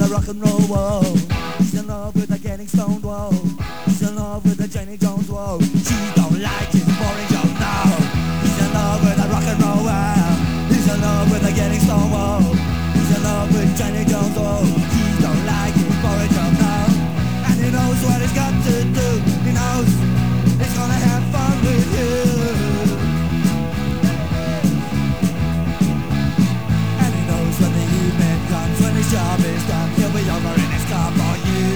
rock and roll, whoa. He's in love with the getting stoned, whoa. He's in love with the Jenny Jones, whoa. She don't like his boring joke, no. He's in love with the rock and roll, whoa. He's in love with the getting stoned, whoa. He's in love with Jenny Jones, whoa. He don't like his boring joke, no. And he knows what he's got to do. He knows he's gonna have fun with you. And he knows when the evening comes, when his job is done, he'll be over in his car for you.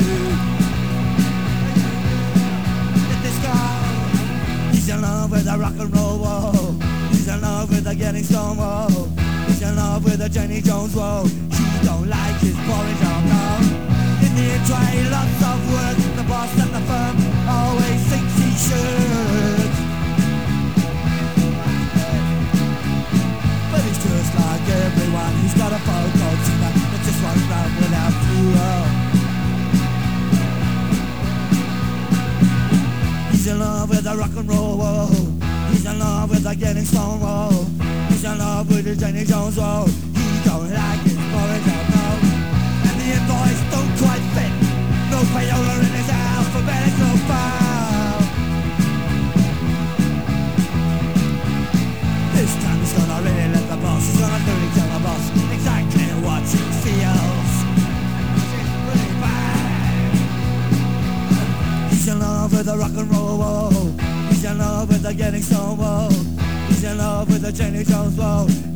Get this guy. He's in love with the rock and roll, whoa. He's in love with the getting stoned, whoa. He's in love with the Jenny Jones, whoa. She don't like his boring job, no. In the tray, lots of work. The boss at the firm always thinks he should. But he's just like everyone. He's got a photo singer that just runs round without fuel. He's in love with the rock and roll, whoa. He's in love with the getting stoned, whoa. He's in love with the Jenny Jones, whoa. He don't like his boring job, no. And the invoice don't quite fit. No payola in his alphabetical file. This time he's gonna really let the boss. He's gonna really tell the boss exactly what he feels. It's pretty bad. He's in love with the rock and roll, whoa. He's in love with the getting stoned, whoa. He's in love with the Jenny Jones, whoa.